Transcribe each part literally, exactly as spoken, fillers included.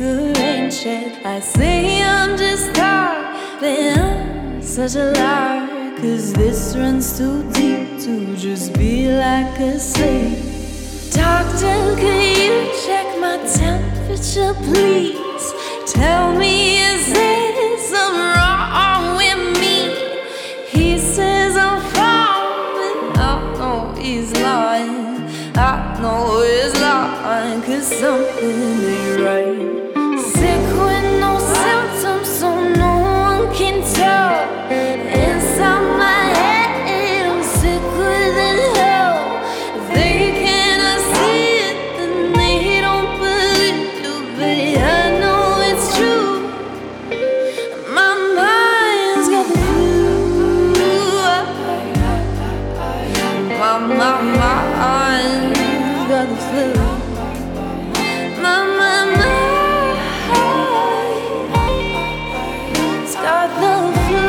a rain check. I say I'm just tired, but I'm such a liar, 'cause this runs too deep to just be like a slave. Doctor, could you check my temperature, please? Tell me, is there something wrong with me? He says I'm fine, but I know he's lying. I know he's lying, 'cause something ain't right. Sick with no symptoms, so no one can tell. Inside my head, I'm sicker than hell. If they cannot see it, then they don't believe you. But I know it's true. My mind's got the flu. My, my, mind's got the flu. My, my, mind's got the flu.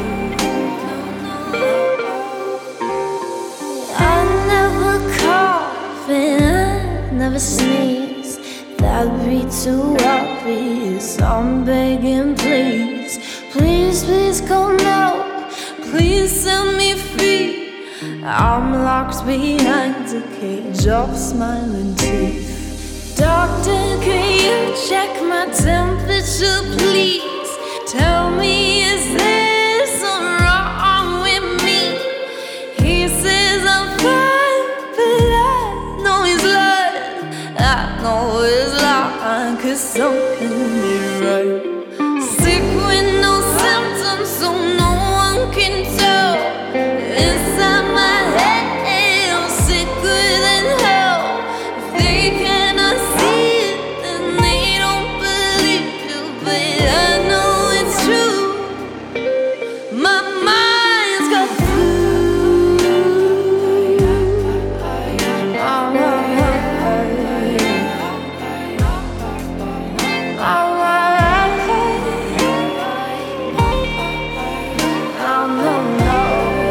I never cough and I never sneeze. That'd be too obvious. I'm begging, please, please, please come now. Please set me free. I'm locked behind a cage of smiling teeth. Doctor, can you check my temperature, please? Tell me, is there something wrong with me? He says I'm fine, but I know he's lying. I know he's lying, 'cause something ain't right. Sick with no symptoms, so no one can tell. Inside my head, I'm sicker than hell. If they cannot see it, then they don't believe you. But I know it's true. My mind's got the flu. My mind, my mind. I'm no, no.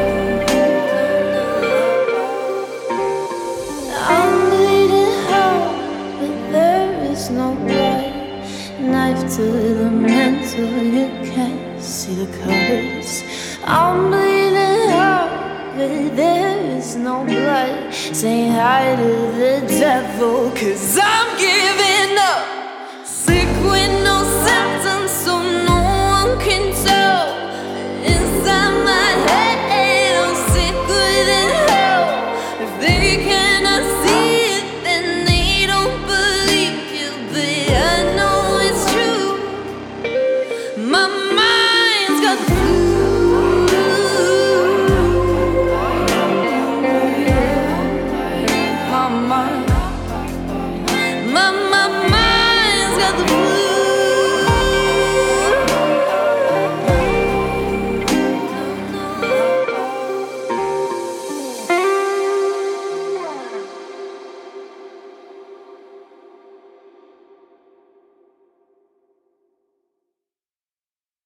I'm bleeding out, but there is no blood. Knife to the mental, you can't see the colors. I'm bleeding out, but there is no blood. Say hi to the devil, 'cause I'm giving up. Sick with no symptoms, so no one can tell. Inside my head, I'm sicker than hell. If they cannot see it, then they don't believe you. But I know it's true. My mind's got the